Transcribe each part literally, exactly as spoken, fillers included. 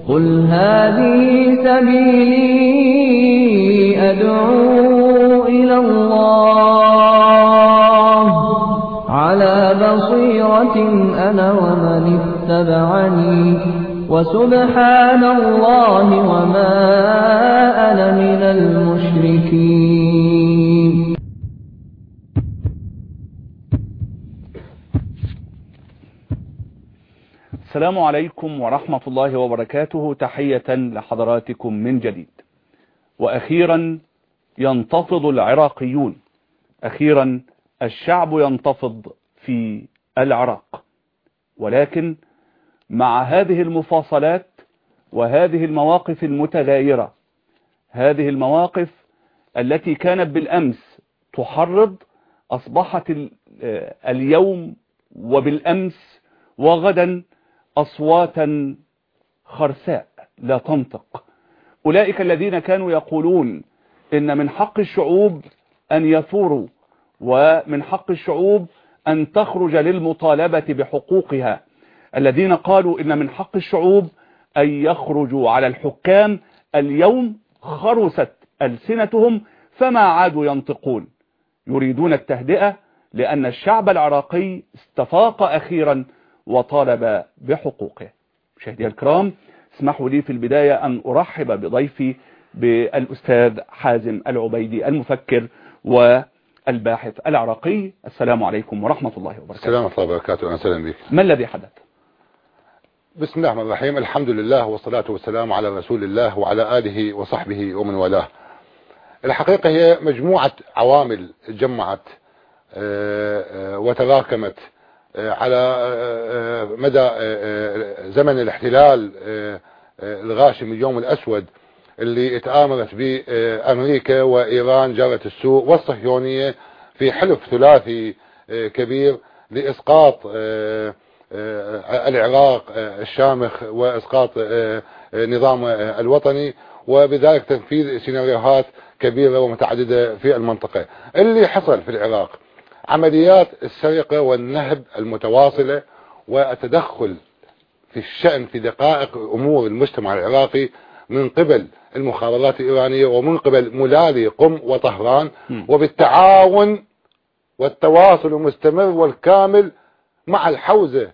قل هذه سبيلي أدعو إلى الله على بصيرة أنا ومن اتبعني وسبحان الله وما أنا من المشركين. السلام عليكم ورحمة الله وبركاته. تحية لحضراتكم من جديد. وأخيرا ينتفض العراقيون، أخيرا الشعب ينتفض في العراق، ولكن مع هذه المفاصلات وهذه المواقف المتغايرة، هذه المواقف التي كانت بالأمس تحرض أصبحت اليوم وبالأمس وغدا أصواتا خرساء لا تنطق. أولئك الذين كانوا يقولون إن من حق الشعوب أن يثوروا ومن حق الشعوب أن تخرج للمطالبة بحقوقها، الذين قالوا إن من حق الشعوب أن يخرجوا على الحكام، اليوم خرست ألسنتهم فما عادوا ينطقون، يريدون التهدئة لأن الشعب العراقي استفاق أخيرا وطالب بحقوقه. مشاهدي الكرام، اسمحوا لي في البداية أن أرحب بضيفي بالأستاذ حازم العبيدي، المفكر والباحث العراقي. السلام عليكم ورحمة الله وبركاته. السلام ورحمة الله وبركاته. أهلا وسهلا بك. ما الذي حدث؟ بسم الله الرحمن الرحيم. الحمد لله والصلاة والسلام على رسول الله وعلى آله وصحبه ومن والاه. الحقيقة هي مجموعة عوامل جمعت وتراكمت على مدى زمن الاحتلال الغاشم، اليوم الأسود اللي تآمرت به أمريكا وإيران جارة السوء والصهيونية في حلف ثلاثي كبير لإسقاط العراق الشامخ وإسقاط نظام الوطني، وبذلك تنفيذ سيناريوهات كبيرة ومتعددة في المنطقة. اللي حصل في العراق عمليات السرقة والنهب المتواصلة والتدخل في الشأن في دقائق أمور المجتمع العراقي من قبل المخابرات الإيرانية ومن قبل ملالي قم وطهران، وبالتعاون والتواصل المستمر والكامل مع الحوزة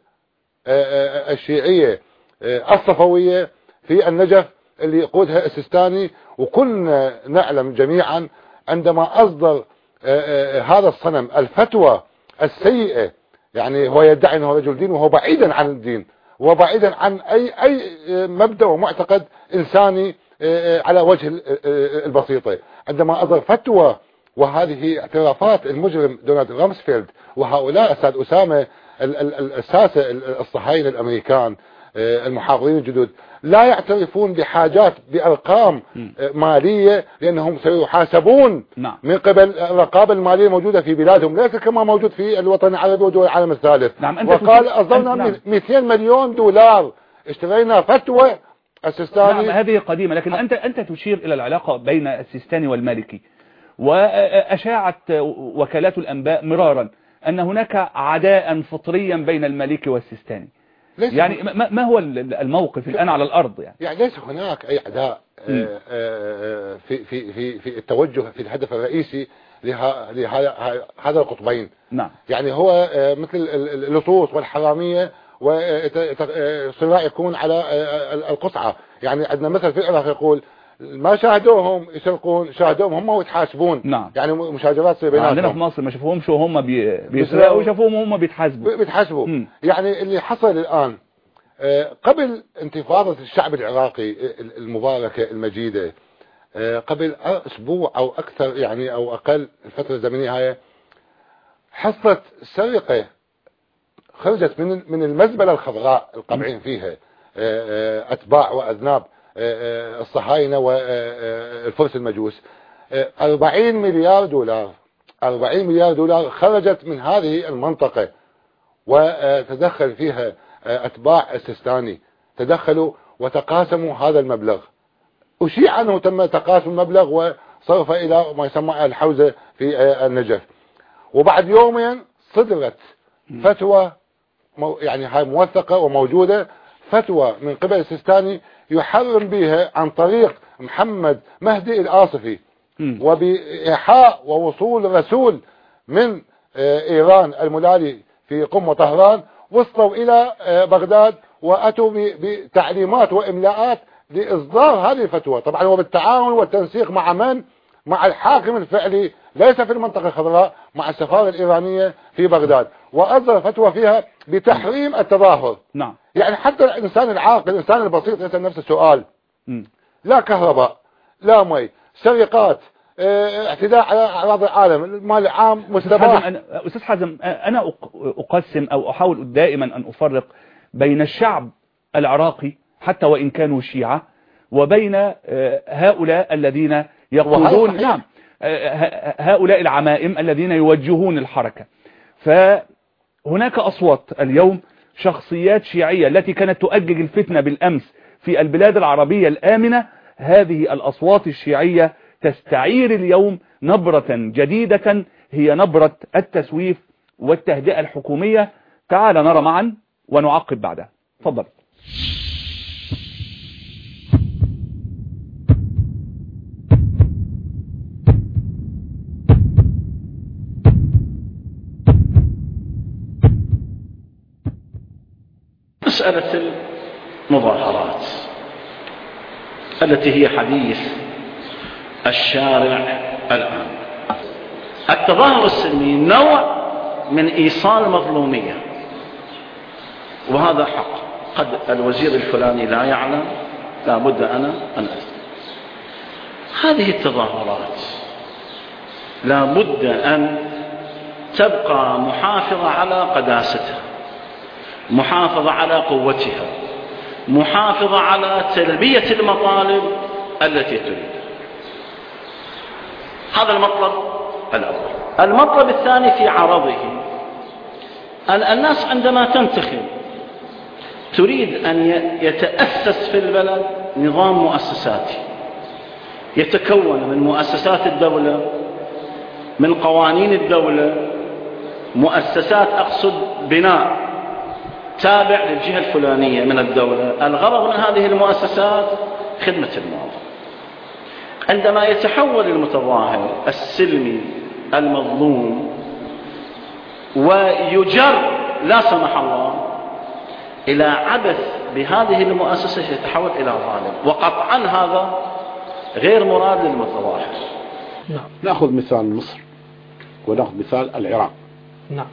الشيعية الصفوية في النجف اللي يقودها السيستاني. وكنا نعلم جميعا عندما أصدر هذا الصنم الفتوى السيئة، يعني هو يدعي أنه رجل دين وهو بعيدا عن الدين وبعيدا عن أي أي مبدأ ومعتقد إنساني على وجه البسيطة، عندما أصدر فتوى وهذه اعترافات المجرم دونالد رامسفيلد وهؤلاء أستاذ أسامة الساسة الصهاينة الأمريكان المحافظين الجدد لا يعترفون بحاجات بأرقام مالية، لأنهم سيحاسبون نعم. من قبل الرقابة المالية الموجودة في بلادهم، ليس كما موجود في الوطن العربي ودول العالم الثالث. نعم. وقال أصدرنا نعم. مئتين مليون دولار اشترينا فتوى السيستاني. نعم، هذه قديمة، لكن أنت أنت تشير إلى العلاقة بين السيستاني والمالكي، وأشاعت وكالات الأنباء مرارا أن هناك عداء فطريا بين المالكي والسيستاني. يعني ما هو الموقف الآن على الأرض؟ يعني يعني ليس هناك أي عداء في في في في التوجه في الهدف الرئيسي لهذا القطبين. نعم. يعني هو مثل اللصوص والحرامية وصراع يكون على القصعة. يعني عندنا مثل في العراق يقول ما شاهدوهم يسرقون، شاهدوهم هم ويتحاسبون. نعم. يعني مشاجرات بيناتهم. عندنا في مصر ما شافوهمش وهم بيسرقوا وشافوهم وهم بيتحاسبوا بيتحاسبوا. يعني اللي حصل الآن قبل انتفاضة الشعب العراقي المباركة المجيدة، قبل أسبوع أو أكثر يعني أو أقل الفترة الزمنية هاي، حصلت سرقة خرجت من من المزبلة الخضراء القابعين فيها أتباع وأذناب الصهاينة والفرس المجوس. أربعين مليار دولار أربعين مليار دولار خرجت من هذه المنطقة، وتدخل فيها أتباع السيستاني، تدخلوا وتقاسموا هذا المبلغ. أشيع أنه تم تقاسم المبلغ وصرف إلى ما يسمى الحوزة في النجف. وبعد يومين صدرت فتوى يعني هاي موثقة وموجودة فتوى من قبل السيستاني يحرم بها عن طريق محمد مهدي الآصفي، وبإيحاء ووصول رسول من إيران الملالي في قم وطهران وصلوا إلى بغداد وأتوا بتعليمات وإملاءات لإصدار هذه الفتوى، طبعا وبالتعاون والتنسيق مع من؟ مع الحاكم الفعلي ليس في المنطقة الخضراء، مع السفارة الإيرانية في بغداد، وأصدر فتوى فيها بتحريم التظاهر. نعم. يعني حتى الإنسان العاقل الإنسان البسيط يسأل نفس السؤال، م. لا كهرباء لا مي، سرقات، اه اعتداء على أعراض العالم، المال العام مستباح. أستاذ حازم، أنا أقسم أو أحاول دائما أن أفرق بين الشعب العراقي حتى وإن كانوا شيعة وبين هؤلاء الذين يقودون، نعم، هؤلاء العمائم الذين يوجهون الحركة. فهناك أصوات اليوم، شخصيات شيعية التي كانت تؤجج الفتنة بالأمس في البلاد العربية الآمنة، هذه الأصوات الشيعية تستعير اليوم نبرة جديدة هي نبرة التسويف والتهدئة الحكومية. تعال نرى معا ونعقب بعدها. تفضل. مسألة المظاهرات التي هي حديث الشارع الآن. التظاهر السلمي نوع من إيصال مظلومية، وهذا حق. قد الوزير الفلاني لا يعلم، لا بد أنا أن أسلم. هذه التظاهرات لا بد أن تبقى محافظة على قداستها، محافظة على قوتها، محافظة على تلبية المطالب التي تريدها. هذا المطلب الأول. المطلب الثاني في عرضه أن الناس عندما تنتخب تريد أن يتأسس في البلد نظام مؤسساتي يتكون من مؤسسات الدولة، من قوانين الدولة، مؤسسات أقصد بناء تابع للجهة الفلانية من الدولة. الغرض من هذه المؤسسات خدمة المواطن. عندما يتحول المتظاهر السلمي المظلوم ويجر لا سمح الله إلى عبث بهذه المؤسسة يتحول إلى ظالم، وقطعا هذا غير مراد للمتظاهر. نعم. نأخذ مثال مصر ونأخذ مثال العراق. نعم.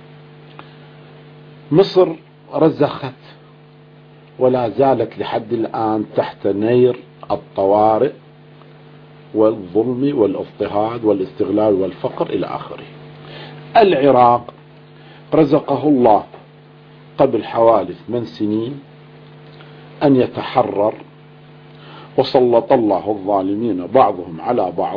مصر رزخت ولا زالت لحد الآن تحت نير الطوارئ والظلم والاضطهاد والاستغلال والفقر إلى آخره. العراق رزقه الله قبل حوالي ثمان سنين أن يتحرر، وسلط الله الظالمين بعضهم على بعض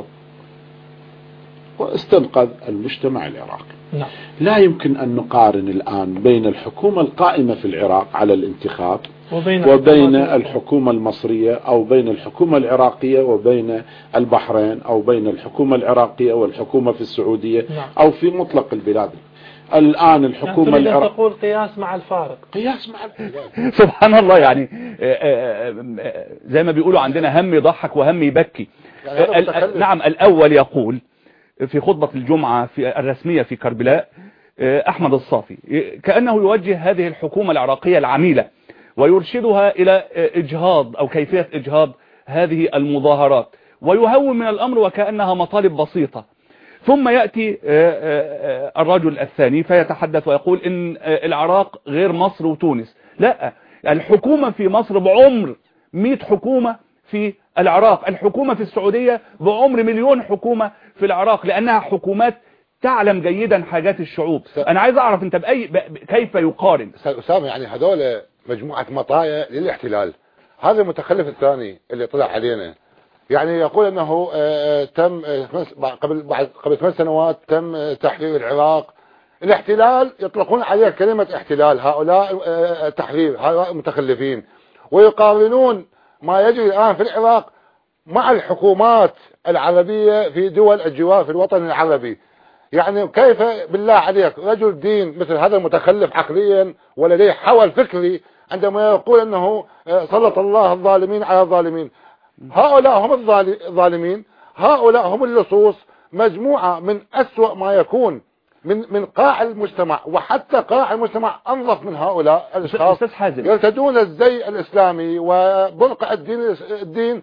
واستنقذ المجتمع العراقي. نعم. لا يمكن أن نقارن الآن بين الحكومة القائمة في العراق على الانتخاب وبين, وبين الحكومة المصرية أو بين الحكومة العراقية وبين البحرين أو بين الحكومة العراقية والحكومة في السعودية. نعم. أو في مطلق البلاد. الآن الحكومة يعني العراقية تقول قياس مع الفارق. قياس مع الفارق. سبحان الله. يعني زي ما بيقولوا عندنا هم يضحك وهم يبكي. يعني نعم. الأول يقول في خطبة الجمعة في الرسمية في كربلاء أحمد الصافي كأنه يوجه هذه الحكومة العراقية العميلة ويرشدها إلى إجهاض أو كيفية إجهاض هذه المظاهرات، ويهون من الأمر وكأنها مطالب بسيطة. ثم يأتي الرجل الثاني فيتحدث ويقول إن العراق غير مصر وتونس. لا، الحكومة في مصر بعمر مئة حكومة في العراق، الحكومة في السعودية بعمر مليون حكومة في العراق، لأنها حكومات تعلم جيدا حاجات الشعوب. أنا عايز أعرف أنت بأي كيف يقارن؟ أسامة، يعني هذول مجموعة مطايا للاحتلال. هذا المتخلف الثاني اللي طلع علينا يعني يقول أنه تم قبل بعد قبل ثمان سنوات تم تحرير العراق. الاحتلال يطلقون عليه كلمة احتلال، هؤلاء تحرير، هؤلاء متخلفين، ويقارنون ما يجري الآن في العراق مع الحكومات العربية في دول الجوار في الوطن العربي. يعني كيف بالله عليك رجل دين مثل هذا المتخلف عقليا ولديه حول فكري عندما يقول أنه سلط الله الظالمين على الظالمين. هؤلاء هم الظالمين، هؤلاء هم اللصوص، مجموعة من أسوأ ما يكون من من قاع المجتمع، وحتى قاع المجتمع أنظف من هؤلاء الأشخاص يرتدون الزي الإسلامي وبرقع الدين الدين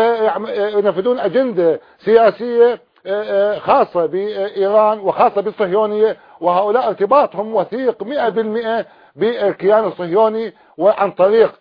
وينفذون أجندة سياسية خاصة بإيران وخاصة بالصهيونية، وهؤلاء ارتباطهم وثيق مئة بالمئة بالكيان الصهيوني، وعن طريق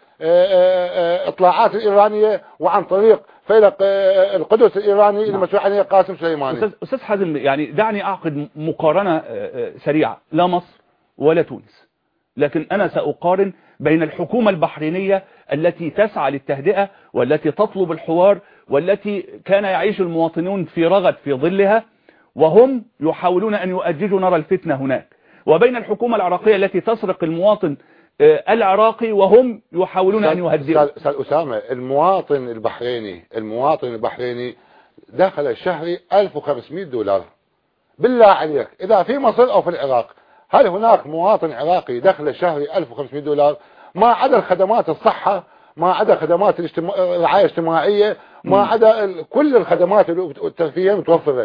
اطلاعات الإيرانية وعن طريق فيلق القدس الإيراني المسؤول عنه قاسم سليماني. أستاذ حازم، يعني دعني أعقد مقارنة سريعة، لا مصر ولا تونس، لكن أنا سأقارن بين الحكومة البحرينية التي تسعى للتهدئة والتي تطلب الحوار والتي كان يعيش المواطنون في رغد في ظلها وهم يحاولون أن يؤججوا نار الفتنة هناك، وبين الحكومة العراقية التي تسرق المواطن العراقي وهم يحاولون أن يهدئوا. أستاذ أسامة، المواطن البحريني المواطن البحريني دخل شهري ألف وخمسمئة دولار. بالله عليك، إذا في مصر أو في العراق هل هناك مواطن عراقي دخل شهري ألف وخمسمئة دولار؟ ما عدا خدمات الصحة، ما عدا خدمات الرعاية الاجتماعية، ما عدا كل الخدمات الترفيهية متوفرة،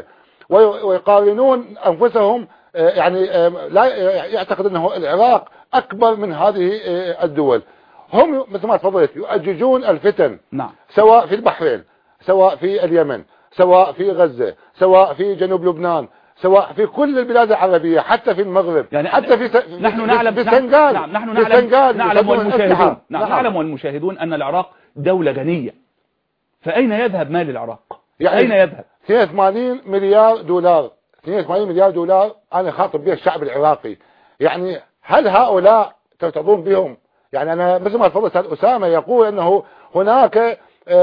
ويقارنون أنفسهم يعني لا يعتقد أنه العراق أكبر من هذه الدول. هم مثل ما تفضلت يؤججون الفتن، نعم، سواء في البحرين، سواء في اليمن، سواء في غزة، سواء في جنوب لبنان، سواء في كل البلاد العربية، حتى في المغرب، يعني حتى في س... نحن نعلم في السنغال. نعم نحن نعلم نعلم والمشاهدون نعم نعلم والمشاهدون أن العراق دولة غنية، فأين يذهب مال العراق؟ يعني أين يذهب؟ اثنين وثمانين مليار دولار اثنين وثمانين مليار دولار أنا خاطب به الشعب العراقي. يعني هل هؤلاء ترتضون بهم؟ يعني أنا مثل ما تفضل أستاذ أسامة يقول أنه هناك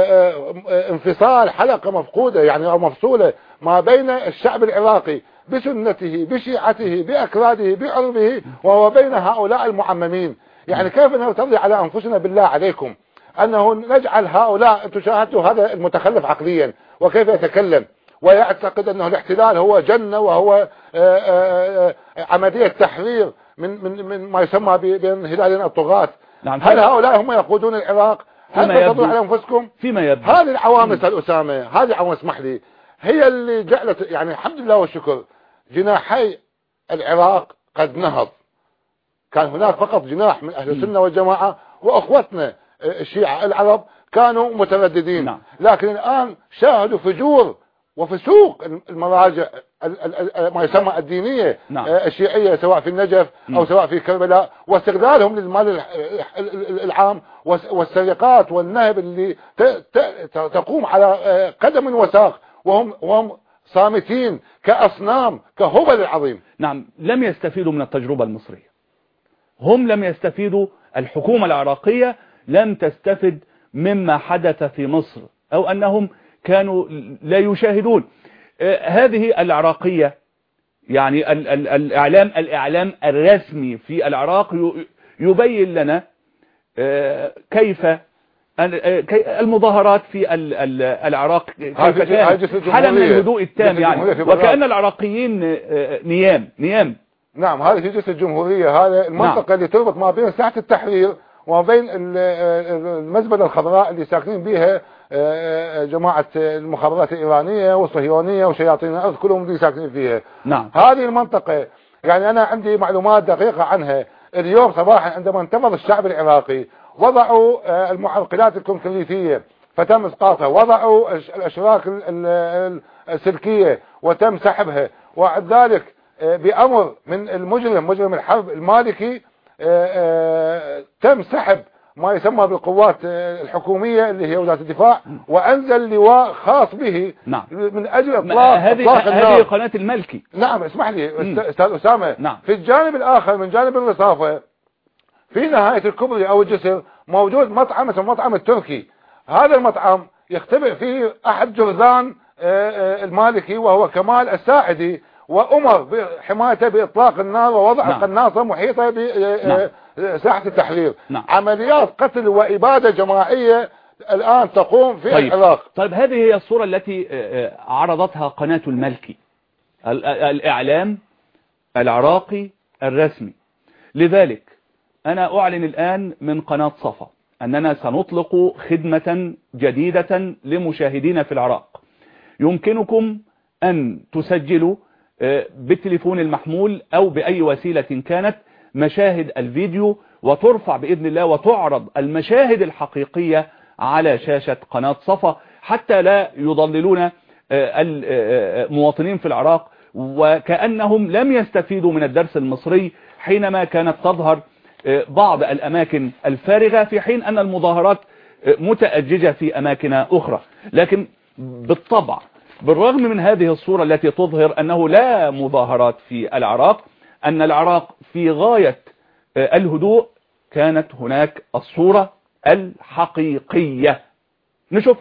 انفصال، حلقة مفقودة يعني أو مفصولة ما بين الشعب العراقي بسنته بشيعته بأكراده بعربه وما بين هؤلاء المعممين. يعني كيف نرتضي على أنفسنا بالله عليكم أنه نجعل هؤلاء، أنتم شاهدتوا هذا المتخلف عقليا وكيف يتكلم ويعتقد أنه الاحتلال هو جنة وهو عملية تحرير من من من ما يسمى بين هلالين الطغاة. نعم. هل هؤلاء هم يقودون العراق؟ هل ترتضون على أنفسكم؟ فيما يبدو هذه العوامل أستاذ أسامة، هذه العوامل اسمح لي هي اللي جعلت يعني الحمد لله والشكر جناحي العراق قد نهض. كان هناك فقط جناح من أهل السنة والجماعة وأخوتنا الشيعة العرب كانوا مترددين. نعم. لكن الآن شاهدوا فجور وفسوق المراجع ما يسمى الدينية. نعم. الشيعية سواء في النجف أو سواء في كربلاء، واستغلالهم للمال العام والسرقات والنهب اللي تقوم على قدم وساق وهم وهم صامتين كأصنام كهبل العظيم. نعم، لم يستفيدوا من التجربة المصرية، هم لم يستفيدوا، الحكومة العراقية لم تستفد مما حدث في مصر، أو أنهم كانوا لا يشاهدون. آه هذه العراقية يعني ال ال الإعلام الإعلام الرسمي في العراق يبين لنا آه كيف المظاهرات في ال ال العراق كيف كانت حالة من الهدوء التام، يعني وكأن العراقيين آه نيام نيام. نعم، هذه في جلسة الجمهورية، هذا المنطقة نعم. اللي تربط ما بين ساحة التحرير وما بين المزبلة الخضراء اللي ساكنين بها جماعة المخابرات الإيرانية والصهيونية وشياطين الأرض كلهم اللي ساكنين فيها. نعم. هذه المنطقة يعني أنا عندي معلومات دقيقة عنها. اليوم صباحا عندما انتفض الشعب العراقي وضعوا المعرقلات الكونكريتية فتم اسقاطها، وضعوا الأشراك السلكية وتم سحبها، وبعد ذلك بأمر من المجرم مجرم الحرب المالكي تم سحب ما يسمى بالقوات الحكومية اللي هي وزارة الدفاع، وأنزل لواء خاص به. نعم. من أجل إطلاق هذه هذه قناة الملكي. نعم، اسمح لي أستاذ أسامة. نعم. في الجانب الآخر من جانب الرصافة في نهاية الكوبري أو الجسر موجود مطعم اسمه مطعم التركي. هذا المطعم يختبئ فيه أحد جرذان المالكي وهو كمال الساعدي، وأمر بحمايته بإطلاق النار ووضع نعم. قناصة محيطة بساحة نعم. التحرير. نعم. عمليات قتل وإبادة جماعية الآن تقوم في طيب. العراق. طيب، هذه هي الصورة التي عرضتها قناة الملكي، الإعلام العراقي الرسمي. لذلك أنا أعلن الآن من قناة صفا أننا سنطلق خدمة جديدة لمشاهدين في العراق. يمكنكم أن تسجلوا بالتليفون المحمول أو بأي وسيلة كانت مشاهد الفيديو، وترفع بإذن الله وتعرض المشاهد الحقيقية على شاشة قناة صفا حتى لا يضللون المواطنين في العراق وكأنهم لم يستفيدوا من الدرس المصري حينما كانت تظهر بعض الأماكن الفارغة في حين أن المظاهرات متأججة في أماكن أخرى. لكن بالطبع بالرغم من هذه الصورة التي تظهر أنه لا مظاهرات في العراق، أن العراق في غاية الهدوء، كانت هناك الصورة الحقيقية. نشوف.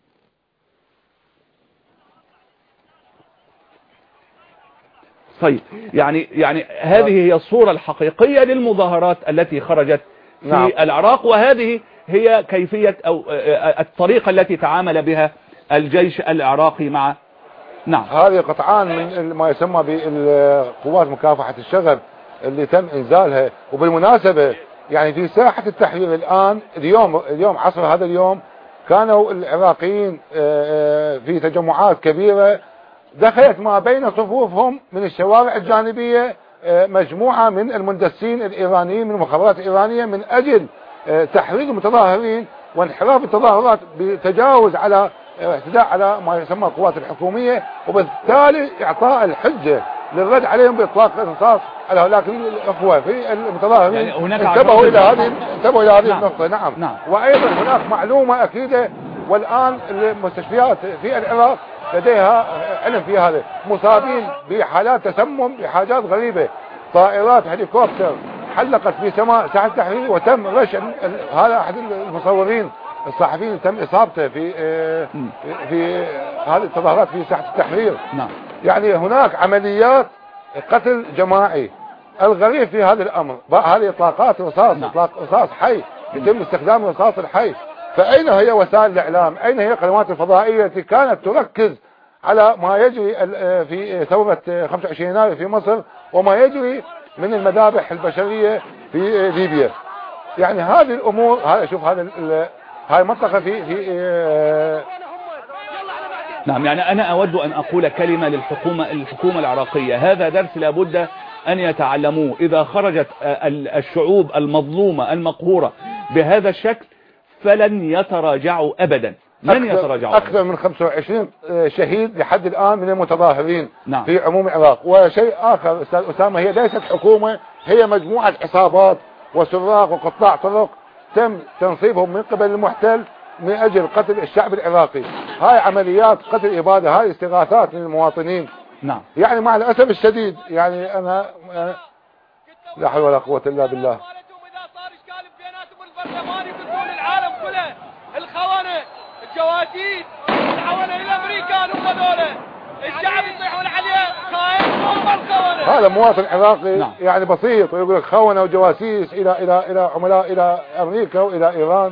طيب يعني يعني هذه هي الصورة الحقيقية للمظاهرات التي خرجت في نعم. العراق، وهذه هي كيفية أو الطريقة التي تعامل بها الجيش العراقي مع نعم. هذه قطعان من ما يسمى بالقوات مكافحة الشغب اللي تم انزالها. وبالمناسبة يعني في ساحة التحرير الآن اليوم اليوم عصر هذا اليوم كانوا العراقيين في تجمعات كبيرة، دخلت ما بين صفوفهم من الشوارع الجانبية مجموعة من المندسين الإيرانيين من المخابرات الإيرانية من أجل تحرير المتظاهرين وانحراف التظاهرات بتجاوز على اعتداء على ما يسمى القوات الحكومية، وبالتالي إعطاء الحجة للرد عليهم بإطلاق الرصاص على هؤلاء الأخوة في المتظاهرين. يعني انتبهوا إلى هذه انتبهوا إلى هذه نعم. النقطة. نعم. نعم. وأيضا هناك معلومة أكيدة، والآن المستشفيات في العراق لديها علم في هذا، مصابين بحالات تسمم بحاجات غريبة، طائرات هليكوبتر حلقت في سماء ساحة التحرير وتم رش. هذا أحد المصورين الصحفيين تم إصابته في في هذه التظاهرات في ساحة التحرير. نعم. يعني هناك عمليات قتل جماعي. الغريب في هذا الأمر هذه إطلاقات رصاص، نعم. إطلاق رصاص حي، يتم استخدام الرصاص الحي. فأين هي وسائل الإعلام؟ أين هي القنوات الفضائية التي كانت تركز على ما يجري في ثورة خمسة وعشرين يناير في مصر وما يجري من المذابح البشرية في ليبيا؟ يعني هذه الأمور، هذا شوف هذا هاي منطقة في في نعم. يعني أنا أود أن أقول كلمة للحكومة الحكومة العراقية، هذا درس لابد أن يتعلموه. إذا خرجت الشعوب المظلومة المقهورة بهذا الشكل فلن يتراجعوا أبدا، لن يتراجعوا. أكثر من خمسة وعشرين شهيد لحد الآن من المتظاهرين نعم. في عموم العراق. وشيء آخر أستاذ أسامة، هي ليست حكومة، هي مجموعة عصابات وسراق وقطاع طرق تم تنصيبهم من قبل المحتل من أجل قتل الشعب العراقي. هاي عمليات قتل إبادة، هاي استغاثات للمواطنين. نعم. يعني مع الأسف الشديد يعني أنا لا حول ولا قوة إلا بالله. العالم كله الخونة الجواسيس العونة الأمريكان هم ذولا، الشعب يطيحون عليه خاين هم الخونة. هذا مواطن عراقي نعم. يعني بسيط ويقول لك خونة وجواسيس إلى إلى إلى عملاء إلى أمريكا وإلى إيران.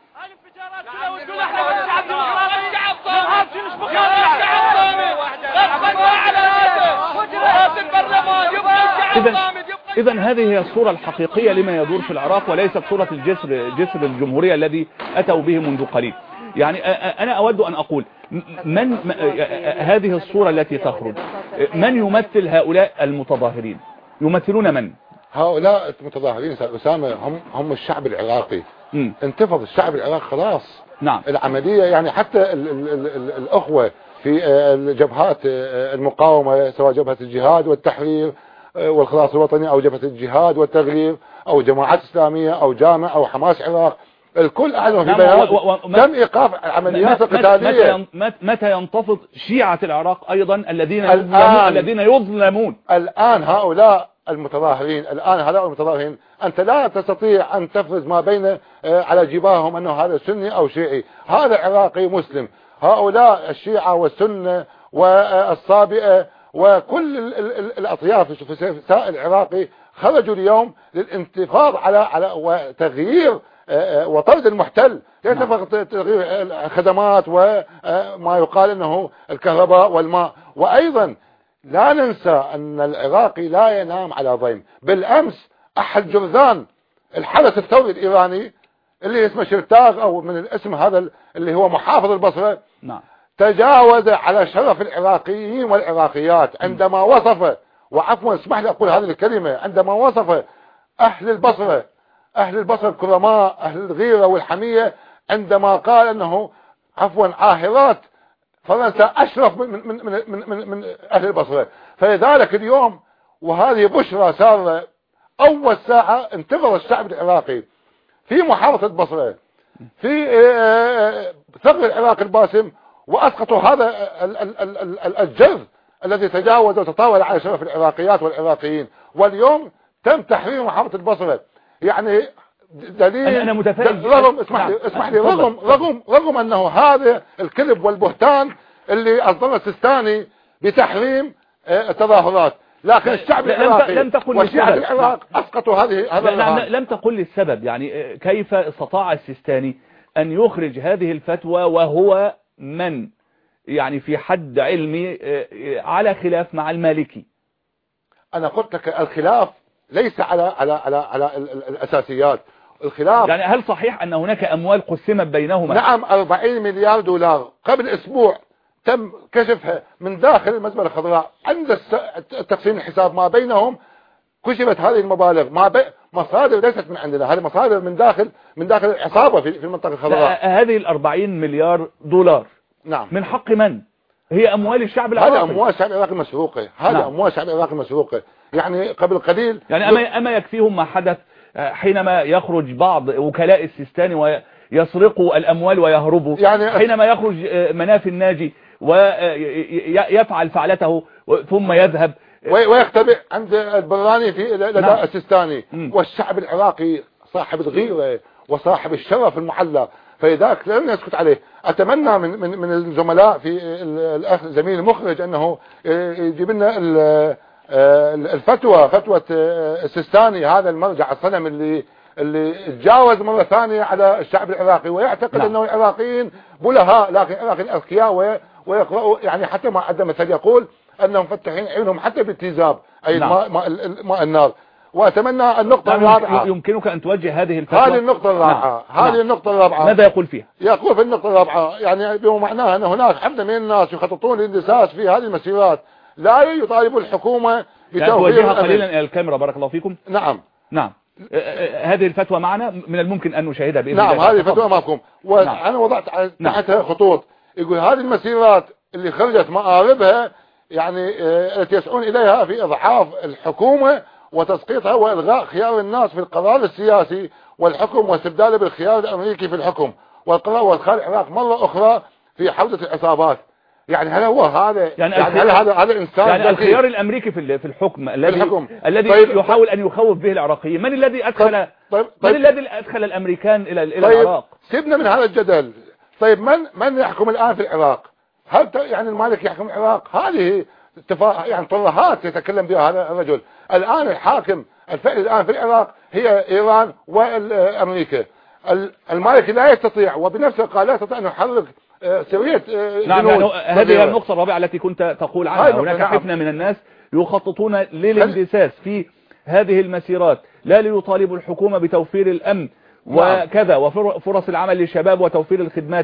إذا هذه هي الصورة الحقيقية لما يدور في العراق، وليست صورة الجسر جسر الجمهورية الذي أتوا به منذ قليل. يعني أنا أود أن أقول من هذه الصورة التي تخرج، من يمثل هؤلاء المتظاهرين؟ يمثلون من؟ هؤلاء المتظاهرين أسامة هم هم الشعب العراقي. م. انتفض الشعب العراقي خلاص. نعم. العملية يعني حتى ال ال ال ال الأخوة في الجبهات المقاومة، سواء جبهة الجهاد والتحرير والخلاص الوطني أو جبهة الجهاد والتغيير أو جماعات إسلامية أو جامع أو حماس عراق، الكل أعلنوا في بيان تم إيقاف العمليات القتالية. متى ينتفض شيعة العراق أيضا الذين يظلمون الذين يظلمون الآن؟ هؤلاء المتظاهرين الآن هؤلاء المتظاهرين أنت لا تستطيع أن تفرز ما بين على جباههم أنه هذا سني أو شيعي، هذا عراقي مسلم. هؤلاء الشيعة والسنة والصابئة وكل الأطياف في سائر العراقي خرجوا اليوم للانتفاض على على وتغيير وطرد المحتل، ليس فقط تغيير الخدمات وما يقال انه الكهرباء والماء. وايضا لا ننسى ان العراقي لا ينام على ضيم. بالامس احد جرذان الحدث الثوري الإيراني اللي اسمه شرتاغ أو من الاسم هذا اللي هو محافظ البصرة، نعم. تجاوز على شرف العراقيين والعراقيات عندما وصف، وعفوا اسمح لي أقول هذه الكلمة، عندما وصف أهل البصرة أهل البصرة الكرماء أهل الغيرة والحمية، عندما قال أنه عفوا عاهرات فرنسا أشرف من, من, من, من, من, من أهل البصرة. فلذلك اليوم وهذه بشرى سارة، أول ساعة انتظر الشعب العراقي في محافظة البصرة في ثغر العراق الباسم، وأسقطوا هذا الجرذ الذي تجاوز وتطاول على شرف العراقيات والعراقيين. واليوم تم تحرير محافظة البصرة. يعني دليل أنا متفائل رغم اسمح لي اسمح لي رغم رغم رغم أنه هذا الكذب والبهتان اللي أصدره السيستاني بتحريم التظاهرات، لكن الشعب العراقي والشعب العراق أسقطوا هذه هذا. لم تقل لي السبب، يعني كيف استطاع السيستاني أن يخرج هذه الفتوى وهو من يعني في حد علمي على خلاف مع المالكي؟ أنا قلت لك الخلاف ليس على على على على الأساسيات. الخلاف يعني هل صحيح أن هناك أموال قسمت بينهما؟ نعم، أربعين مليار دولار قبل أسبوع تم كشفها من داخل المزبلة الخضراء. عند تقسيم الحساب ما بينهم كشفت هذه المبالغ ما بي... مصادر ليست من عندنا، هذه مصادر من داخل من داخل العصابة في في المنطقة الخضراء. هذه الأربعين مليار دولار نعم من حق من؟ هي أموال الشعب العراقي. هذه أموال الشعب العراقي مسروقة. هذه نعم. أموال الشعب العراقي مسروقة. يعني قبل قليل يعني أما, أما يكفيهم ما حدث حينما يخرج بعض وكلاء السيستاني ويسرقوا الأموال ويهربوا، يعني حينما يخرج مناف الناجي ويفعل فعلته ثم يذهب ويختبئ عند البراني في لدى نعم. السيستاني. والشعب العراقي صاحب الغيرة وصاحب الشرف المحلى، فلذلك لن يسكت عليه. أتمنى من من من الزملاء في الأخ زميل المخرج أنه يجيب لنا الفتوى، فتوى السيستاني هذا المرجع الصنم اللي اللي تجاوز مرة ثانية على الشعب العراقي ويعتقد نعم. أنه العراقيين بلهاء، لكن العراقيين أذكياء ويقرأوا، يعني حتى ما عندما مثل يقول أنهم فتحين عيونهم حتى بالتيزاب أي نعم. ماء ماء ماء النار. وأتمنى النقطة الرابعة، يمكنك أن توجه هذه الفتوى. هذه النقطة الرابعة نعم. هذه نعم. النقطة الرابعة ماذا يقول فيها؟ يقول في النقطة الرابعة يعني بمعناها أن هناك حملة من الناس يخططون للاندساس في هذه المسيرات، لا يطالب الحكومة بتوفير يعني قليلا إلى الكاميرا بارك الله فيكم. نعم نعم. هذه الفتوى معنا من الممكن أن نشاهدها بإذن نعم الله. نعم هذه الفتوى معكم. وأنا نعم. وضعت تحتها نعم. خطوط. يقول هذه المسيرات اللي خرجت مآربها يعني التي يسعون إليها في إضعاف الحكومة وتسقيطها وإلغاء خيار الناس في القرار السياسي والحكم واستبداله بالخيار الأمريكي في الحكم والقرار وادخال العراق مرة أخرى في حوزة العصابات. يعني هل هو هذا يعني, يعني هل هذا هذا انسان يعني الخيار الامريكي في في الحكم الذي الحكم. الذي طيب يحاول ان يخوف به العراقيين؟ من الذي ادخل طيب طيب من الذي ادخل الامريكان الى الى طيب العراق؟ سيبنا من هذا الجدل. طيب من من يحكم الان في العراق؟ هل يعني المالك يحكم العراق؟ هذه اتفاق يعني طرحات يتكلم بها هذا الرجل. الان الحاكم الفعلي الان في العراق هي ايران وامريكا. المالك لا يستطيع وبنفسه قال لا يستطيع ان يحرك سوية نعم. يعني هذه النقطة الرابعة التي كنت تقول عنها. هناك نعم. حفنة من الناس يخططون للاندساس في هذه المسيرات، لا ليطالبوا الحكومة بتوفير الأمن وكذا وفرص العمل للشباب وتوفير الخدمات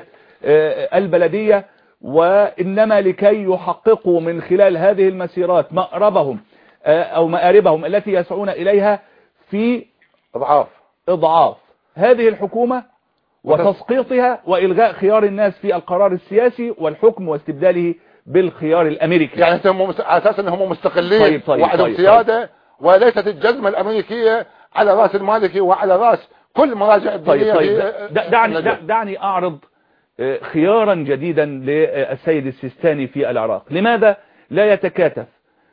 البلدية، وإنما لكي يحققوا من خلال هذه المسيرات مأربهم أو مآربهم التي يسعون إليها في إضعاف إضعاف هذه الحكومة وتسقيطها وإلغاء خيار الناس في القرار السياسي والحكم واستبداله بالخيار الأمريكي. يعني هم على أساس أنهم مستقلين طيب طيب وعندهم طيب سيادة طيب. وليست الجزمة الأمريكية على رأس المالكي وعلى رأس كل مراجع الدنيا. طيب طيب. دعني, دعني أعرض خيارا جديدا للسيد السيستاني في العراق. لماذا لا يتكاتف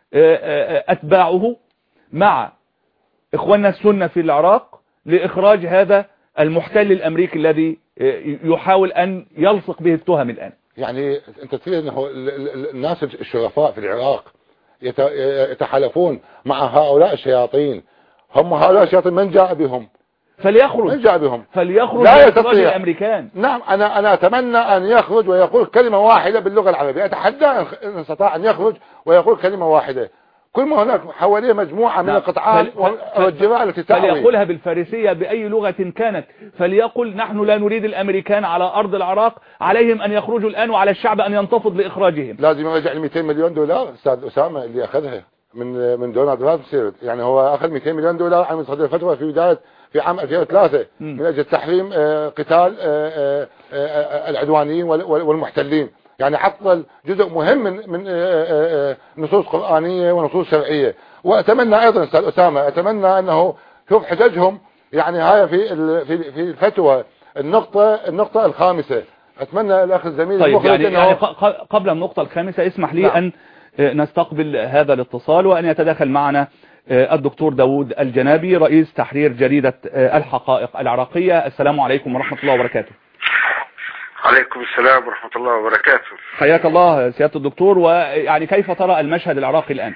أتباعه مع إخواننا السنة في العراق لإخراج هذا المحتل الأمريكي الذي يحاول أن يلصق به التهم الآن؟ يعني أنت تريد أنه الناس الشرفاء في العراق يتحالفون مع هؤلاء الشياطين. هم هؤلاء الشياطين من جاء بهم؟ فليخرج من جاء بهم؟ فليخرج لا يستطيع الأمريكان. نعم أنا أنا أتمنى أن يخرج ويقول كلمة واحدة باللغة العربية. أتحدى إن استطاع أن يخرج ويقول كلمة واحدة. كل ما هناك حواليه مجموعة من القطعان والجبال التي تحوي. فليقولها بالفارسية بأي لغة كانت، فليقل نحن لا نريد الأمريكان على أرض العراق، عليهم أن يخرجوا الآن وعلى الشعب أن ينتفض لإخراجهم. لازم يرجع ال مئتين مليون دولار أستاذ أسامة اللي أخذها من من دونالد ترامب. يعني هو أخذ مئتين مليون دولار عن صدر الفتوى في بداية في عام ألفين وثلاثة من أجل تحريم قتال العدوانيين والمحتلين. يعني حصل جزء مهم من من نصوص قرآنية ونصوص شرعية. وأتمنى أيضا أستاذ أسامة، أتمنى أنه شوف حججهم، يعني هاي في في في الفتوى النقطة النقطة الخامسة. أتمنى الأخ الزميل طيب يعني, يعني قبل النقطة الخامسة اسمح لي نعم. أن نستقبل هذا الاتصال وأن يتداخل معنا الدكتور داود الجنابي رئيس تحرير جريدة الحقائق العراقية. السلام عليكم ورحمة الله وبركاته. عليكم السلام ورحمة الله وبركاته. حياك الله سيادة الدكتور. ويعني كيف ترى المشهد العراقي الآن؟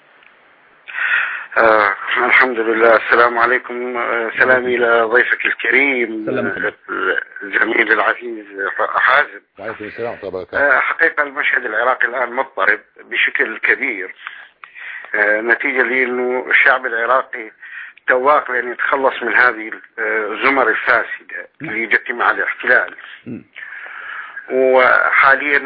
آه الحمد لله. السلام عليكم. آه سلامي إلى ضيفك الكريم الزميل العزيز حازم. عليكم السلام ورحمة الله. آه حقيقة المشهد العراقي الآن مضطرب بشكل كبير، آه نتيجة لأنه الشعب العراقي تواق لأن يتخلص من هذه الزمر الفاسدة اللي جت مع الاحتلال. وحاليا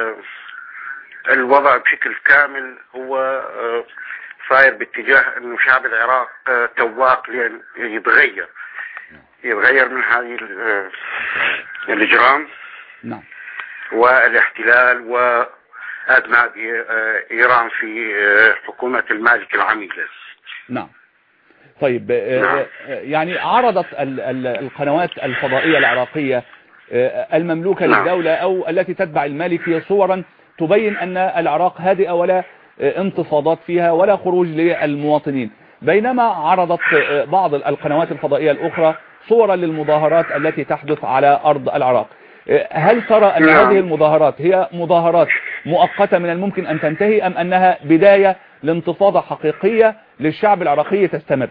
الوضع بشكل كامل هو صاير باتجاه انه شعب العراق تواق لأن يتغير يتغير من هذه الاجرام نعم والاحتلال وادنى ايران في حكومة المالك العميلة. نعم. طيب نعم. يعني عرضت القنوات الفضائية العراقية المملوكة نعم. للدولة أو التي تتبع المالكية صورا تبين أن العراق هادئة ولا انتفاضات فيها ولا خروج للمواطنين، بينما عرضت بعض القنوات الفضائية الأخرى صورا للمظاهرات التي تحدث على أرض العراق. هل ترى أن نعم. هذه المظاهرات هي مظاهرات مؤقتة من الممكن أن تنتهي أم أنها بداية لانتفاضة حقيقية للشعب العراقي تستمر؟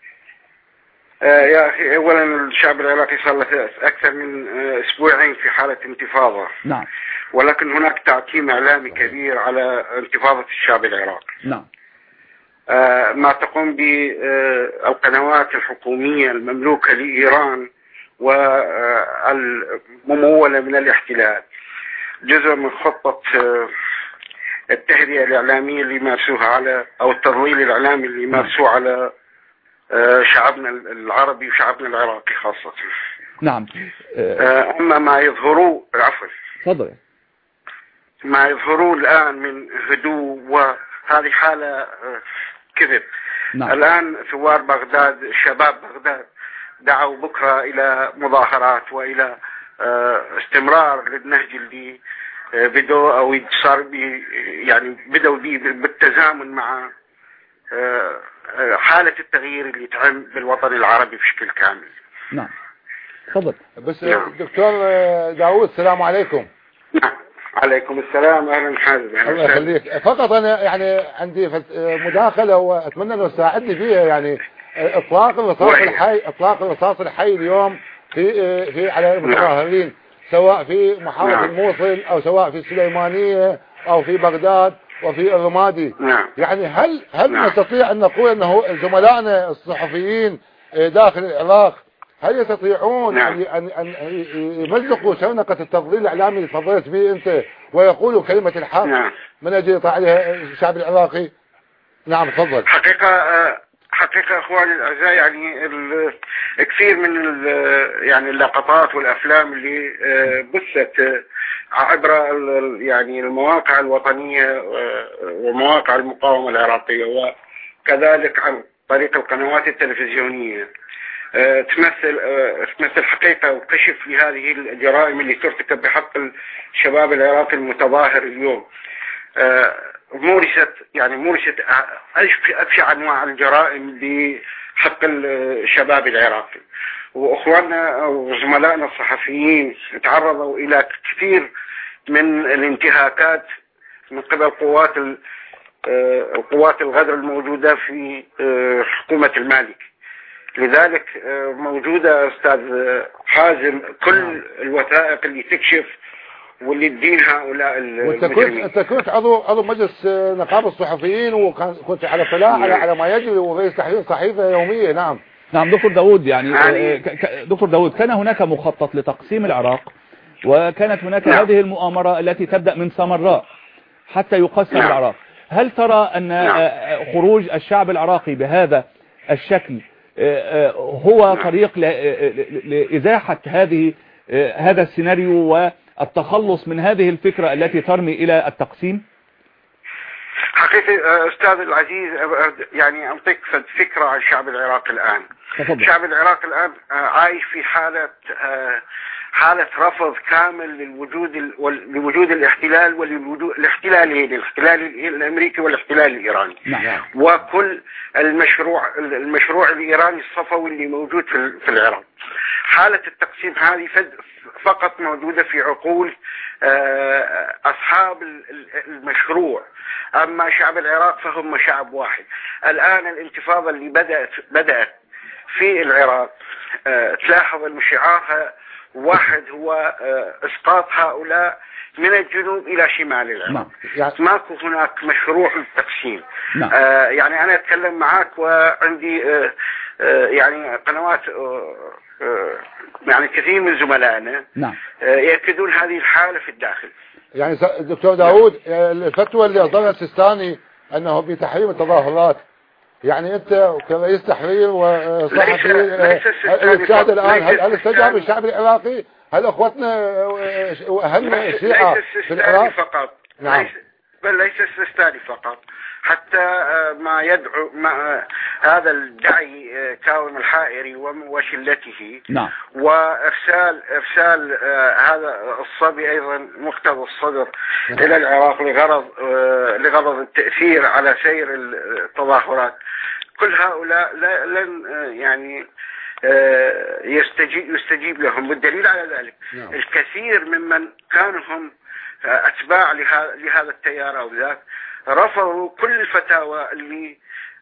يا أخي أولا الشعب العراقي صار له أكثر من أسبوعين في حالة انتفاضة. نعم. ولكن هناك تعتيم إعلامي كبير على انتفاضة الشعب العراقي. نعم. ما تقوم بالقنوات الحكومية المملوكة لإيران والممولة من الاحتلال جزء من خطة التهدئة الإعلامية اللي يمارسوها على أو التضليل الإعلامي اللي يمارسوه على شعبنا العربي وشعبنا العراقي خاصة. نعم. أما ما يظهروه عفوا تفضل. ما يظهروه الآن من هدوء وهذه حالة كذب. نعم. الآن ثوار بغداد شباب بغداد دعوا بكرة إلى مظاهرات وإلى استمرار للنهج اللي بدوا أو صار يعني بدوا بالتزامن مع حالة التغيير اللي تعم بالوطن العربي بشكل كامل. نعم. تفضل. بس نعم. دكتور داود السلام عليكم. نعم. عليكم السلام. اهلا حازم. الله يخليك. فقط انا يعني عندي مداخله واتمنى انه تساعدني فيها. يعني اطلاق الرصاص الحي اطلاق الرصاص الحي اليوم في في على المتظاهرين نعم. سواء في محافظه نعم. الموصل او سواء في السليمانيه او في بغداد وفي الرمادي. نعم. يعني هل هل نعم. نستطيع ان نقول انه زملائنا الصحفيين داخل العراق هل يستطيعون نعم. أن أن يمزقوا شنقة التضليل الإعلامي اللي تفضلت به أنت ويقولوا كلمة الحق نعم. من أجل يطلع عليها الشعب العراقي؟ نعم تفضل. حقيقة حقيقة أخواني الأعزاء يعني كثير من يعني اللقطات والأفلام اللي بثت عبر يعني المواقع الوطنية ومواقع المقاومة العراقية وكذلك عن طريق القنوات التلفزيونية تمثل تمثل حقيقة وكشف لهذه الجرائم اللي ترتكب بحق الشباب العراقي المتظاهر اليوم. مورست يعني مورست أبشع أنواع الجرائم بحق الشباب العراقي. وأخواننا وزملائنا الصحفيين تعرضوا إلى كثير من الانتهاكات من قبل قوات القوات الغدر الموجودة في حكومة المالك. لذلك موجودة أستاذ حازم كل الوثائق اللي تكشف واللي تدين هؤلاء وانت المجرمين. كنت انت كنت عضو عضو مجلس نقابه الصحفيين، وكنت على اطلاع على على ما يجري، ورئيس تحرير صحيفه يوميه. نعم نعم دكتور داود، يعني يعني دكتور داود، كان هناك مخطط لتقسيم العراق، وكانت هناك نعم. هذه المؤامرة التي تبدأ من سامراء حتى يقسم نعم. العراق. هل ترى أن نعم. خروج الشعب العراقي بهذا الشكل هو نعم. طريق لإزاحة هذه هذا السيناريو والتخلص من هذه الفكرة التي ترمي إلى التقسيم؟ حقيقة أستاذ العزيز، يعني أعطيك فكرة عن الشعب العراقي الآن. تفضل. الشعب العراقي الآن عايش في حالة حالة رفض كامل للوجود لوجود الاحتلال وللوجود الاحتلالين، الاحتلال الأمريكي والاحتلال الإيراني. نعم. وكل المشروع المشروع الإيراني الصفوي اللي موجود في في العراق. حالة التقسيم هذه فقط موجودة في عقول أصحاب المشروع، أما شعب العراق فهم شعب واحد. الآن الانتفاضة اللي بدأت بدأت في العراق تلاحظ أن شعارها واحد، هو إسقاط هؤلاء من الجنوب إلى شمال العراق. يعني ماكو هناك مشروع للتقسيم. نعم. آه يعني أنا أتكلم معك وعندي آه آه يعني قنوات آه آه يعني كثير من زملائنا نعم. آه يأكدون هذه الحالة في الداخل. يعني دكتور داود، الفتوى اللي أصدرها السيستاني أنه بتحريم التظاهرات، يعني أنت كرئيس تحرير وصحفي الشاهد الآن، هل هل استجاب الشعب العراقي؟ هل أخوتنا وأهم الشيعة في العراق فقط؟ نعم. ليس بل ليس السيستاني فقط، حتى ما يدعو ما هذا الداعي كاظم الحائري وشلته. نعم. وارسال ارسال هذا الصبي ايضا مقتدى الصدر نعم. الى العراق لغرض لغرض التاثير على سير التظاهرات. كل هؤلاء لن يعني يستجيب يستجيب لهم، والدليل على ذلك نعم. الكثير ممن كانوا هم اتباع لهذا التيار او ذاك رفضوا كل الفتاوى اللي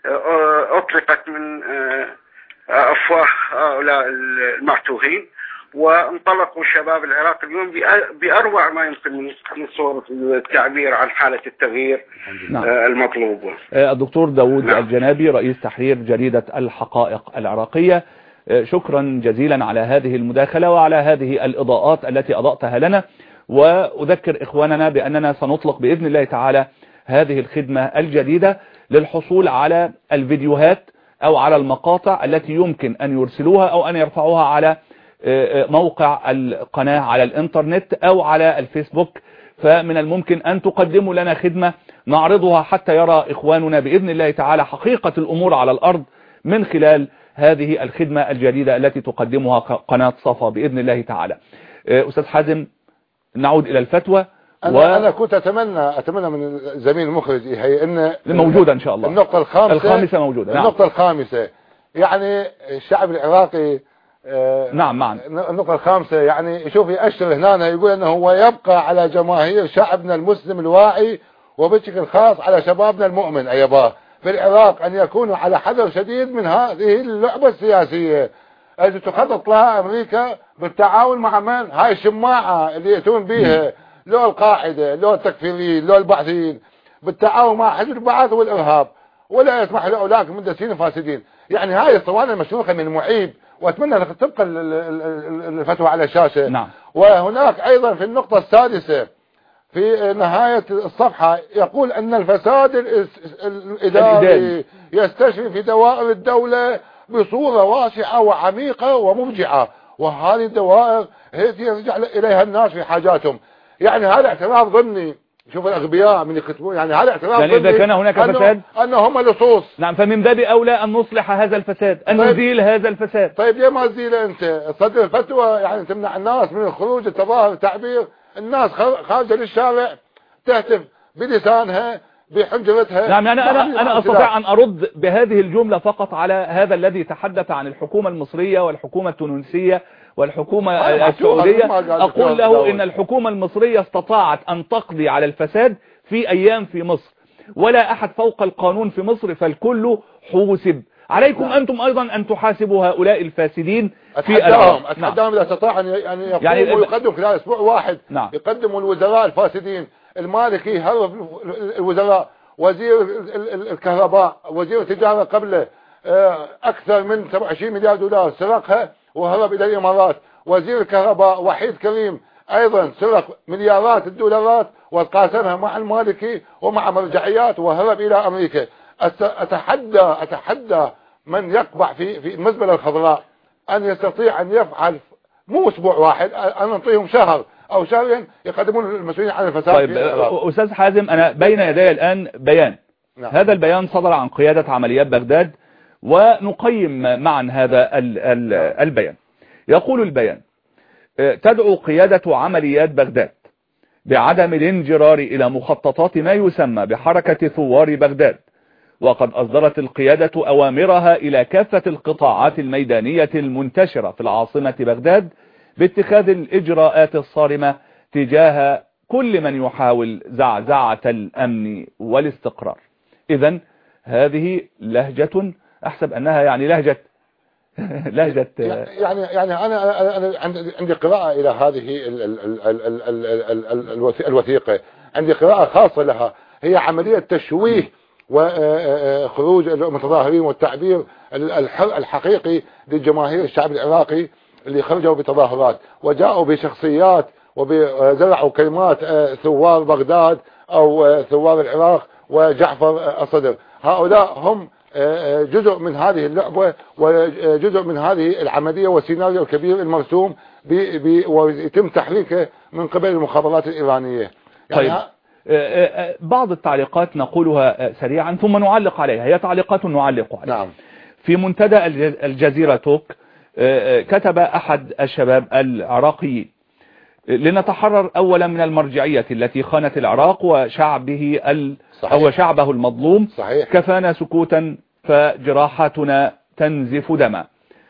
اطلقت من افواه هؤلاء المعتوهين، وانطلقوا شباب العراق اليوم باروع ما يمكن من صورة التعبير عن حالة التغيير نعم. المطلوب. الدكتور داود نعم. الجنابي، رئيس تحرير جريدة الحقائق العراقية، شكرا جزيلا على هذه المداخلة وعلى هذه الإضاءات التي أضأتها لنا. وأذكر إخواننا بأننا سنطلق بإذن الله تعالى هذه الخدمة الجديدة للحصول على الفيديوهات أو على المقاطع التي يمكن أن يرسلوها أو أن يرفعوها على موقع القناة على الإنترنت أو على الفيسبوك. فمن الممكن أن تقدموا لنا خدمة نعرضها حتى يرى إخواننا بإذن الله تعالى حقيقة الأمور على الأرض من خلال هذه الخدمة الجديدة التي تقدمها قناة صفا بإذن الله تعالى. أستاذ حازم، نعود إلى الفتوى. أنا, و... أنا كنت أتمنى أتمنى من الزميل المخرج هي إن موجودة إن شاء الله. النقطة الخامسة الخامسة موجودة. النقطة نعم. الخامسة يعني الشعب العراقي آه نعم معا. النقطة الخامسة يعني شوف يأشر هنا يقول أنه هو يبقى على جماهير شعبنا المسلم الواعي وبشكل خاص على شبابنا المؤمن أيضا في العراق أن يكونوا على حذر شديد من هذه اللعبة السياسية التي تخطط لها أمريكا بالتعاون مع من؟ هاي الشماعة اللي يأتون بها لو القاعدة لو التكفيريين لو البعثيين بالتعاون مع حزب البعث والإرهاب، ولا يسمح لأولاك مندسين فاسدين. يعني هاي الصوانة المشروخة من معيب، وأتمنى أن تبقى الفتوى على الشاشة. نعم. وهناك أيضا في النقطة السادسة في نهاية الصفحة يقول أن الفساد الإداري يستشري في دوائر الدولة بصورة واسعة وعميقة ومفجعة، وهذه الدوائر هي يرجع إليها الناس في حاجاتهم. يعني هذا اعتراف ضمني. شوف الأغبياء من يكتبون يعني هذا اعتراف يعني إذا كان هناك أنه فساد أنه هم لصوص. نعم، فمن باب أولى أن نصلح هذا الفساد، أن طيب نزيل هذا الفساد. طيب ليه ما تزيله أنت؟ تصدر الفتوى يعني تمنع الناس من الخروج التظاهر التعبير. الناس خارجة للشارع تهتف بلسانها بحنجرتها. نعم يعني أنا أنا أستطيع أن أرد بهذه الجملة فقط على هذا الذي تحدث عن الحكومة المصرية والحكومة التونسية والحكومة السعودية. أقول له إن الحكومة المصرية استطاعت أن تقضي على الفساد في أيام في مصر، ولا أحد فوق القانون في مصر، فالكل حوسب عليكم نعم. أنتم أيضا أن تحاسبوا هؤلاء الفاسدين في أتحداهم أتحداهم إذا استطاع أن يقوم يعني ويقدم خلال أسبوع واحد. نعم. يقدموا الوزراء الفاسدين. المالكي هرب الوزراء، وزير الكهرباء، وزير التجارة قبله أكثر من سبعة وعشرين مليار دولار سرقها وهرب إلى الإمارات. وزير الكهرباء وحيد كريم أيضا سرق مليارات الدولارات وقاسمها مع المالكي ومع مرجعيات وهرب إلى أمريكا. أتحدى أتحدى من يقبع في في المزبلة الخضراء أن يستطيع أن يفعل مو أسبوع واحد، أن نعطيهم شهر أو شهرين يقدمون المسؤولين عن الفساد. طيب أستاذ حازم، أنا بين يدي الآن بيان. نعم. هذا البيان صدر عن قيادة عمليات بغداد، ونقيم معا هذا ال ال البيان. يقول البيان: تدعو قيادة عمليات بغداد بعدم الانجرار إلى مخططات ما يسمى بحركة ثوار بغداد، وقد أصدرت القيادة أوامرها إلى كافة القطاعات الميدانية المنتشرة في العاصمة بغداد باتخاذ الإجراءات الصارمة تجاه كل من يحاول زعزعة الأمن والاستقرار. إذن هذه لهجة أحسب أنها يعني لهجة لهجة يعني يعني أنا أنا عندي قراءة إلى هذه الوثيقة، عندي قراءة خاصة لها، هي عملية تشويه وخروج المتظاهرين والتعبير الحقيقي للجماهير الشعب العراقي اللي خرجوا بتظاهرات وجاءوا بشخصيات وزرعوا كلمات ثوار بغداد أو ثوار العراق وجعفر الصدر. هؤلاء هم جزء من هذه اللعبة وجزء من هذه العملية والسيناريو الكبير المرسوم ويتم تحريكه من قبل المخابرات الإيرانية. يعني طيب بعض التعليقات نقولها سريعا ثم نعلق عليها، هي تعليقات نعلق عليها. نعم. في منتدى الجزيرة توك كتب أحد الشباب العراقيين: لنتحرر أولا من المرجعية التي خانت العراق وشعبه ال... أو شعبه المظلوم. صحيح. كفانا سكوتا فجراحاتنا تنزف دما.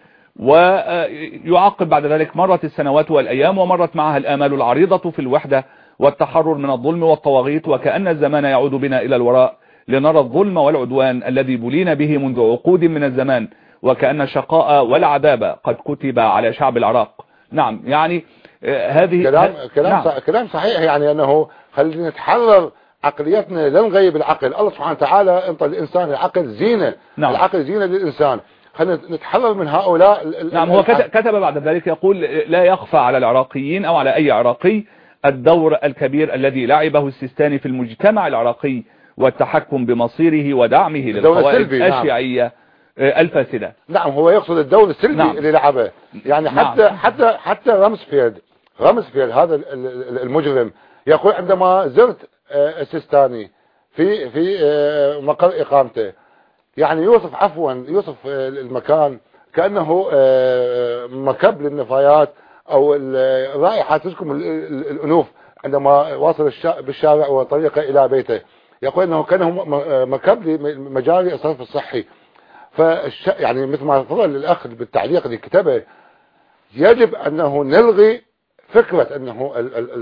ويعقب بعد ذلك: مرت السنوات والأيام ومرت معها الآمال العريضة في الوحدة والتحرر من الظلم والطواغيت، وكأن الزمان يعود بنا إلى الوراء لنرى الظلم والعدوان الذي بلينا به منذ عقود من الزمان، وكأن الشقاء والعذاب قد كتب على شعب العراق. نعم، يعني هذه كلام كلام نعم. كلام صحيح، يعني أنه خلينا نتحرر عقليتنا، لا نغيب العقل. الله سبحانه وتعالى انطى الإنسان العقل زينة. نعم. العقل زينة للإنسان، خلينا نتحرر من هؤلاء. نعم. هو كتب بعد ذلك يقول: لا يخفى على العراقيين أو على أي عراقي الدور الكبير الذي لعبه السيستاني في المجتمع العراقي والتحكم بمصيره ودعمه للقوائد الشيعية نعم. الفاسدة. نعم، هو يقصد الدور السلبي نعم. اللي لعبه، يعني حتى نعم. حتى حتى رامسفيلد رامسفيلد هذا المجرم يقول عندما زرت السيستاني في في مقر إقامته، يعني يوصف عفوا يوصف المكان كأنه مكب للنفايات أو الرائحة تسكم الأنوف عندما واصل بالشارع وطريقه إلى بيته. يقول أنه كأنه مكب لمجاري الصرف الصحي. فالش يعني مثل ما تفضل الأخ بالتعليق اللي كتبه، يجب أنه نلغي فكرة أنه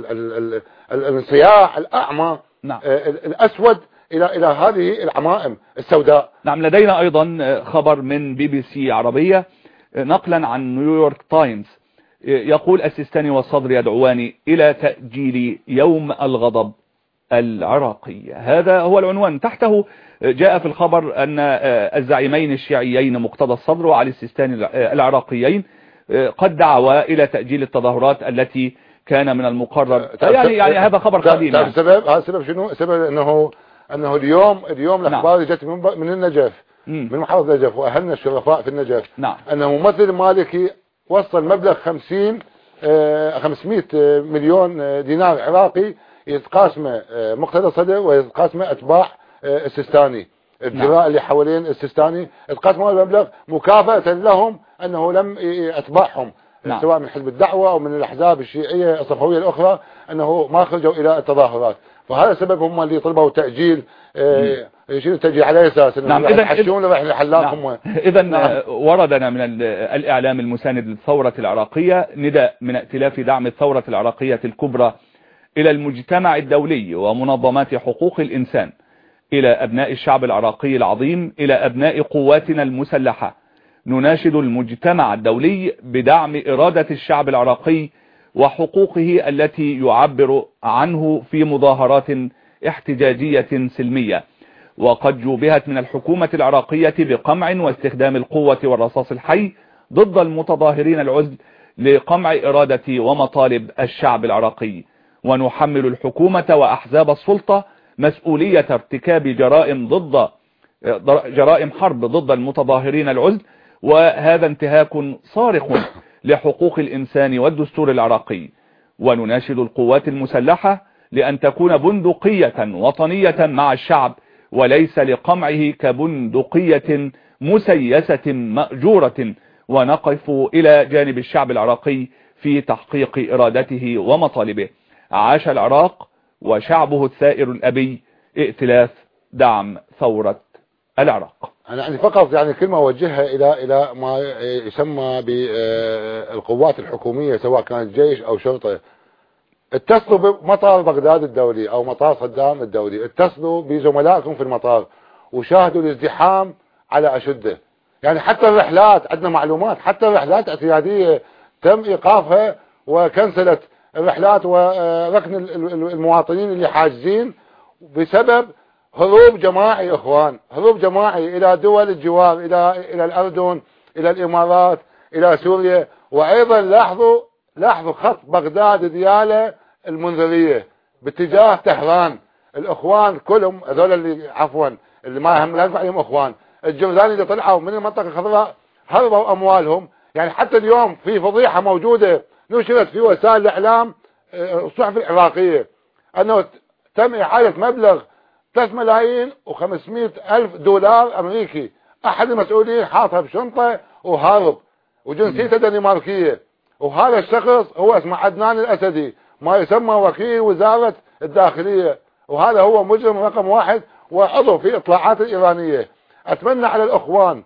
الانصياع الأعمى نعم. الأسود إلى إلى هذه العمائم السوداء. نعم. لدينا أيضا خبر من بي بي سي عربية نقلا عن نيويورك تايمز، يقول: السيستاني والصدر يدعوان إلى تأجيل يوم الغضب العراقي. هذا هو العنوان. تحته جاء في الخبر أن الزعيمين الشيعيين مقتدى الصدر وعلي السيستاني العراقيين قد دعوا إلى تأجيل التظاهرات التي كان من المقرر. يعني يعني هذا خبر قديم. يعني. السبب هذا السبب شنو؟ السبب انه انه اليوم اليوم الاخبار نعم. جت من من النجف مم. من محافظه النجف واهلنا الشرفاء في النجف نعم. انه ممثل مالكي وصل مبلغ خمسين خمسمائة مليون دينار عراقي يتقاسمه مقتدى الصدر ويتقاسمه اتباع السيستاني. الجراء نعم. اللي حوالين السيستاني اتقاسموا المبلغ مكافأة لهم انه لم اتباعهم نعم. سواء من حزب الدعوة او من الاحزاب الشيعية الصفوية الاخرى انه ما خرجوا الى التظاهرات. وهذا السبب هم اللي طلبوا تأجيل يشيلوا التأجيل على اساس انه نعم. راح يحشون راح الحلاق نعم. هم. اذا نعم. وردنا من الاعلام المساند للثورة العراقية نداء من ائتلاف دعم الثورة العراقية الكبرى الى المجتمع الدولي ومنظمات حقوق الانسان إلى أبناء الشعب العراقي العظيم، إلى أبناء قواتنا المسلحة، نناشد المجتمع الدولي بدعم إرادة الشعب العراقي وحقوقه التي يعبر عنه في مظاهرات احتجاجية سلمية. وقد جوبهت من الحكومة العراقية بقمع واستخدام القوة والرصاص الحي ضد المتظاهرين العزل لقمع إرادة ومطالب الشعب العراقي، ونحمل الحكومة وأحزاب السلطة مسؤولية ارتكاب جرائم ضد جرائم حرب ضد المتظاهرين العزل، وهذا انتهاك صارخ لحقوق الإنسان والدستور العراقي. ونناشد القوات المسلحة لأن تكون بندقية وطنية مع الشعب، وليس لقمعه كبندقية مسيسة مأجورة، ونقف إلى جانب الشعب العراقي في تحقيق إرادته ومطالبه. عاش العراق وشعبه الثائر الأبي. ائتلاف دعم ثورة العراق. أنا عندي فقط يعني كلمة أوجهها إلى إلى ما يسمى بالقوات الحكومية سواء كانت جيش أو شرطة. اتصلوا بمطار بغداد الدولي أو مطار صدام الدولي، اتصلوا بزملائكم في المطار وشاهدوا الازدحام على أشده. يعني حتى الرحلات عندنا معلومات، حتى الرحلات اعتيادية تم إيقافها وكنسلت الرحلات وركن المواطنين اللي حاجزين بسبب هروب جماعي. اخوان، هروب جماعي الى دول الجوار، الى الى الاردن، الى الامارات، الى سوريا. وايضا لاحظوا لاحظوا خط بغداد دياله المنذريه باتجاه طهران. الاخوان كلهم هذول اللي عفوا اللي ما هم لا ينفع عليهم اخوان، الجرذان اللي طلعوا من المنطقه الخضراء هربوا اموالهم. يعني حتى اليوم في فضيحه موجوده نشرت في وسائل الاعلام الصحف العراقيه انه تم اعاده مبلغ ثلاثة ملايين وخمسمائة ألف دولار أمريكي. أحد المسؤولين حاطها بشنطة وهارب، وجنسيته دنماركية. وهذا الشخص هو اسمه عدنان الأسدي، ما يسمى وكيل وزارة الداخلية، وهذا هو مجرم رقم واحد وعضو في إطلاعات الإيرانية. أتمنى على الأخوان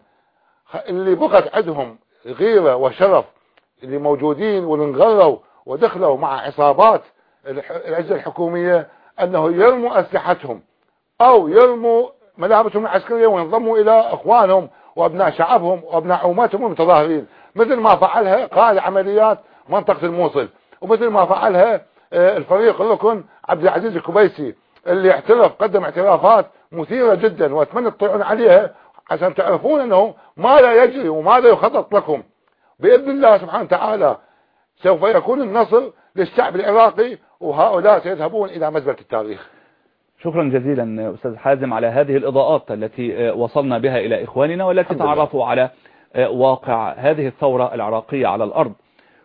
اللي بقت عندهم غيرة وشرف، اللي موجودين والانغروا ودخلوا مع عصابات الأجهزة الحكومية، أنه يرموا أسلحتهم او يرموا ملابسهم العسكرية وينضموا الى اخوانهم وابناء شعبهم وابناء امتهم المتظاهرين، مثل ما فعلها قائد عمليات منطقة الموصل، ومثل ما فعلها الفريق الركن عبد العزيز الكبيسي اللي اعترف قدم اعترافات مثيرة جدا، واتمنى تطلعون عليها عشان تعرفون انه ماذا يجري وماذا يخطط لكم. باذن الله سبحانه وتعالى سوف يكون النصر للشعب العراقي، وهؤلاء سيذهبون الى مزبلة التاريخ. شكرا جزيلا أستاذ حازم على هذه الإضاءات التي وصلنا بها إلى إخواننا والتي تعرفوا على واقع هذه الثورة العراقية على الأرض.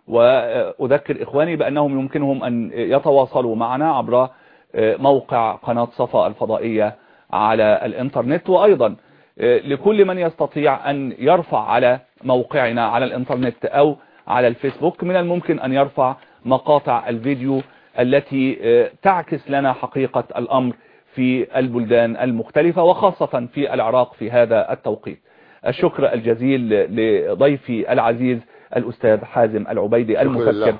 وأذكر إخواني بأنهم يمكنهم أن يتواصلوا معنا عبر موقع قناة صفا الفضائية على الإنترنت، وأيضا لكل من يستطيع أن يرفع على موقعنا على الإنترنت أو على الفيسبوك من الممكن أن يرفع مقاطع الفيديو التي تعكس لنا حقيقة الأمر في البلدان المختلفة وخاصة في العراق في هذا التوقيت. الشكر الجزيل لضيفي العزيز الأستاذ حازم العبيدي المفكر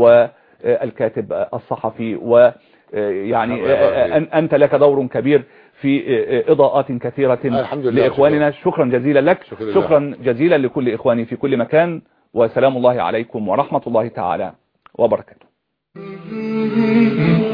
والكاتب الصحفي، ويعني أنت لك دور كبير في إضاءات كثيرة لإخواننا. شكرا جزيلا لك، شكرا جزيلا لكل إخواني في كل مكان، وسلام الله عليكم ورحمة الله تعالى وبركاته.